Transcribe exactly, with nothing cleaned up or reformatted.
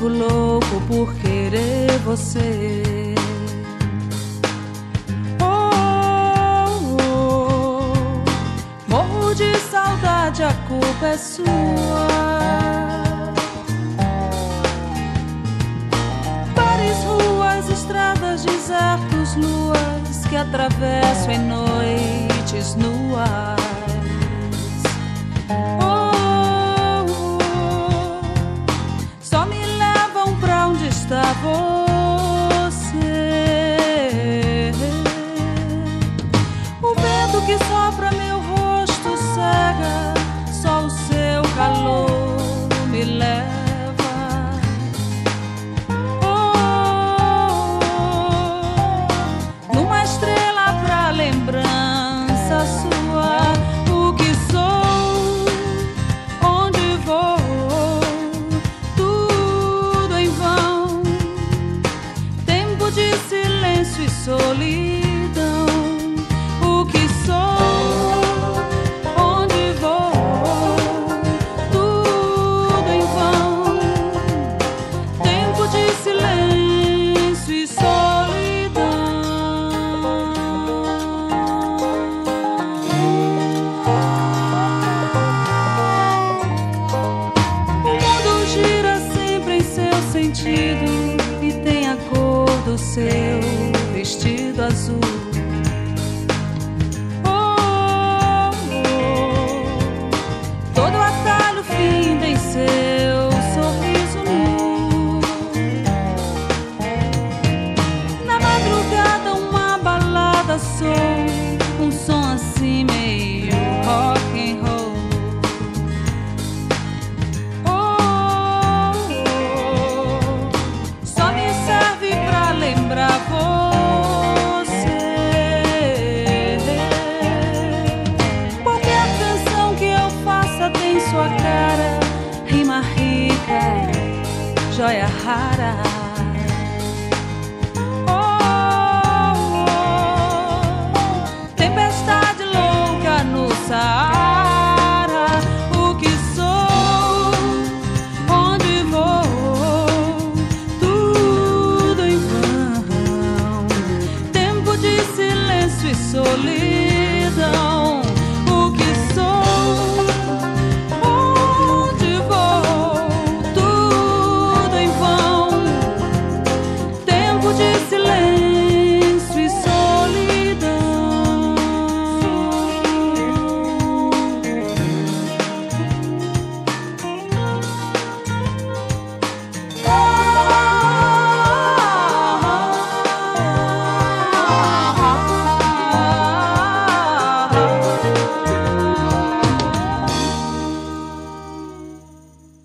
Fico louco por querer você. Oh, oh, morro de saudade, a culpa é sua. Bares, ruas, estradas, desertos, luas que atravesso em noites nuas. Está você. O vento que sopra meu rosto cega, só o seu calor me leva. Oh, numa estrela pra lembrança sua. O que sou, onde vou, de silêncio e solidão. O que sou, onde vou, tudo em vão. Tempo de silêncio e solidão. O mundo gira sempre em seu sentido e tem a cor do seu vestido azul. Oh, oh, todo atalho finda em seu sorriso nu. Na madrugada uma balada soa, um som assim meio rock and roll. Lembrar você. Qualquer canção que eu faça tem sua cara, rima rica, joia rara.